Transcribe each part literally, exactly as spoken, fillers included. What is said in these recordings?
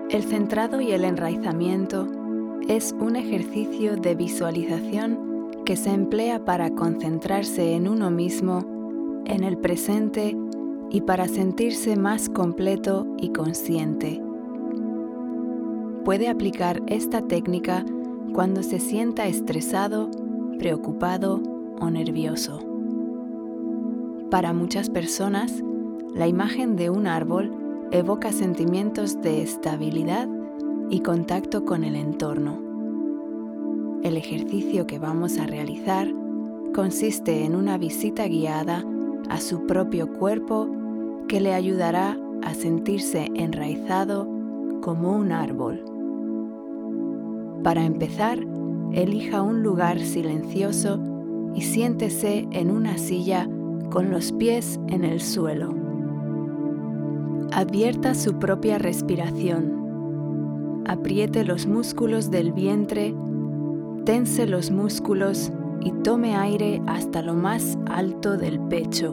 El centrado y el enraizamiento es un ejercicio de visualización que se emplea para concentrarse en uno mismo, en el presente y para sentirse más completo y consciente. Puede aplicar esta técnica cuando se sienta estresado, preocupado o nervioso. Para muchas personas, la imagen de un árbol evoca sentimientos de estabilidad y contacto con el entorno. El ejercicio que vamos a realizar consiste en una visita guiada a su propio cuerpo que le ayudará a sentirse enraizado como un árbol. Para empezar, elija un lugar silencioso y siéntese en una silla con los pies en el suelo. Advierta su propia respiración. Apriete los músculos del vientre, tense los músculos y tome aire hasta lo más alto del pecho.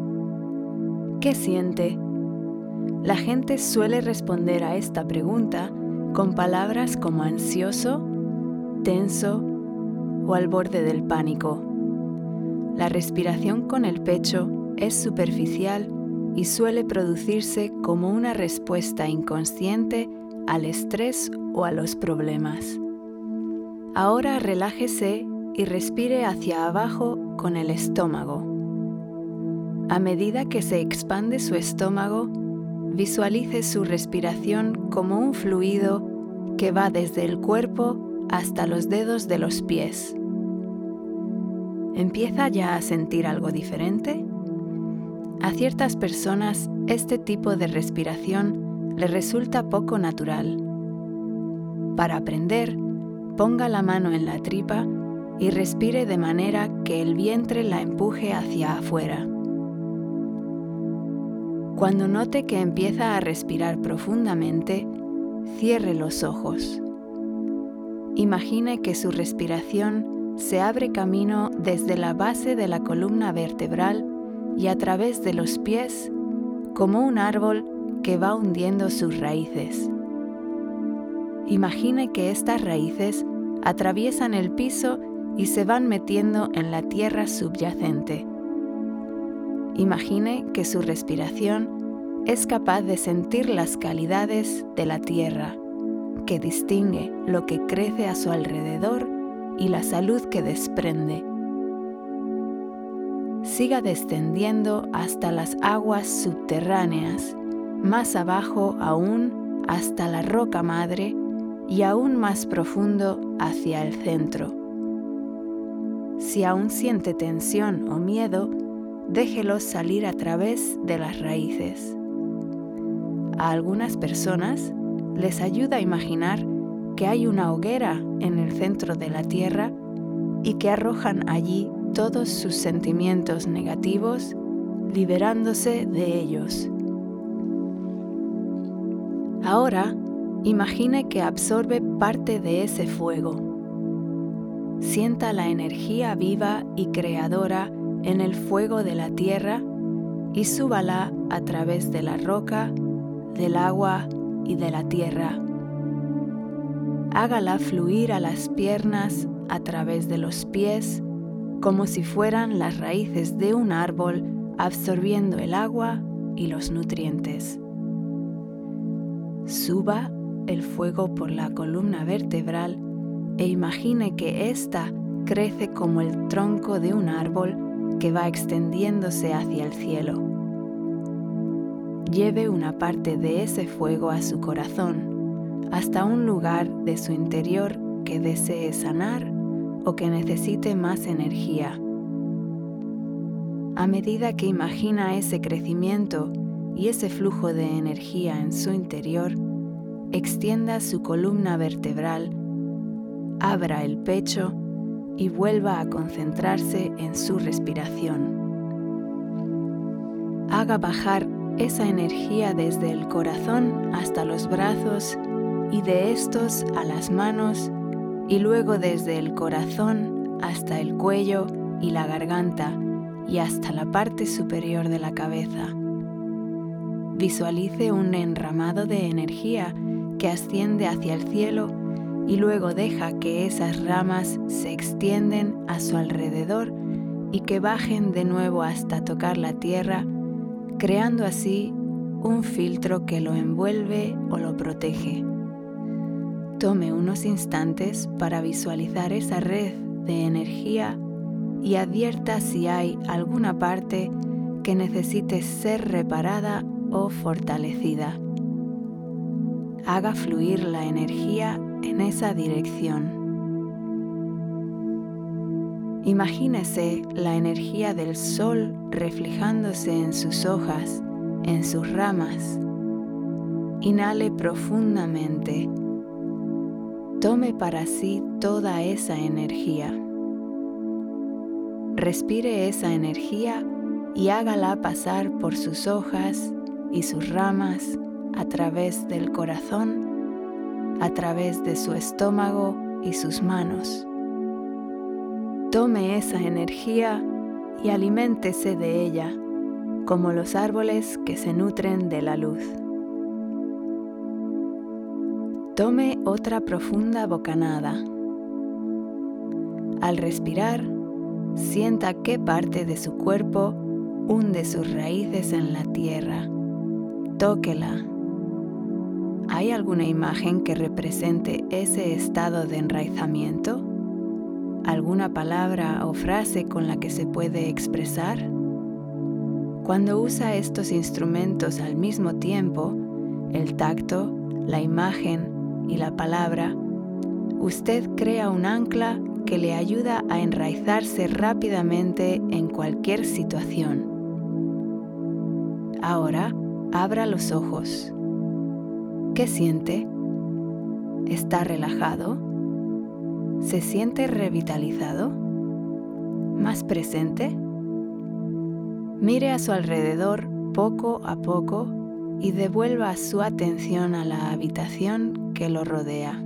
¿Qué siente? La gente suele responder a esta pregunta con palabras como ansioso, tenso o al borde del pánico. La respiración con el pecho es superficial y suele producirse como una respuesta inconsciente al estrés o a los problemas. Ahora relájese y respire hacia abajo con el estómago. A medida que se expande su estómago, visualice su respiración como un fluido que va desde el cuerpo hasta los dedos de los pies. ¿Empieza ya a sentir algo diferente? A ciertas personas este tipo de respiración les resulta poco natural. Para aprender, ponga la mano en la tripa y respire de manera que el vientre la empuje hacia afuera. Cuando note que empieza a respirar profundamente, cierre los ojos. Imagine que su respiración se abre camino desde la base de la columna vertebral y a través de los pies, como un árbol que va hundiendo sus raíces. Imagine que estas raíces atraviesan el piso y se van metiendo en la tierra subyacente. Imagine que su respiración es capaz de sentir las calidades de la tierra, que distingue lo que crece a su alrededor y la salud que desprende. Siga descendiendo hasta las aguas subterráneas, más abajo aún hasta la roca madre y aún más profundo hacia el centro. Si aún siente tensión o miedo, déjelos salir a través de las raíces. A algunas personas les ayuda a imaginar que hay una hoguera en el centro de la tierra y que arrojan allí todos sus sentimientos negativos, liberándose de ellos. Ahora, imagine que absorbe parte de ese fuego. Sienta la energía viva y creadora en el fuego de la tierra y súbala a través de la roca, del agua y de la tierra. Hágala fluir a las piernas a través de los pies, como si fueran las raíces de un árbol absorbiendo el agua y los nutrientes. Suba el fuego por la columna vertebral e imagine que ésta crece como el tronco de un árbol que va extendiéndose hacia el cielo. Lleve una parte de ese fuego a su corazón, hasta un lugar de su interior que desee sanar o que necesite más energía. A medida que imagina ese crecimiento y ese flujo de energía en su interior, extienda su columna vertebral, abra el pecho y vuelva a concentrarse en su respiración. Haga bajar esa energía desde el corazón hasta los brazos y de estos a las manos y luego desde el corazón hasta el cuello y la garganta y hasta la parte superior de la cabeza. Visualice un enramado de energía que asciende hacia el cielo y luego deja que esas ramas se extienden a su alrededor y que bajen de nuevo hasta tocar la tierra, creando así un filtro que lo envuelve o lo protege. Tome unos instantes para visualizar esa red de energía y advierta si hay alguna parte que necesite ser reparada o fortalecida. Haga fluir la energía en esa dirección. Imagínese la energía del sol reflejándose en sus hojas, en sus ramas. Inhale profundamente. Tome para sí toda esa energía. Respire esa energía y hágala pasar por sus hojas y sus ramas a través del corazón, a través de su estómago y sus manos. Tome esa energía y aliméntese de ella, como los árboles que se nutren de la luz. Tome otra profunda bocanada. Al respirar, sienta qué parte de su cuerpo hunde sus raíces en la tierra. Tóquela. ¿Hay alguna imagen que represente ese estado de enraizamiento? ¿Alguna palabra o frase con la que se puede expresar? Cuando usa estos instrumentos al mismo tiempo, el tacto, la imagen y la palabra, usted crea un ancla que le ayuda a enraizarse rápidamente en cualquier situación. Ahora, abra los ojos. ¿Qué siente? ¿Está relajado? ¿Se siente revitalizado? ¿Más presente? Mire a su alrededor poco a poco y devuelva su atención a la habitación que lo rodea.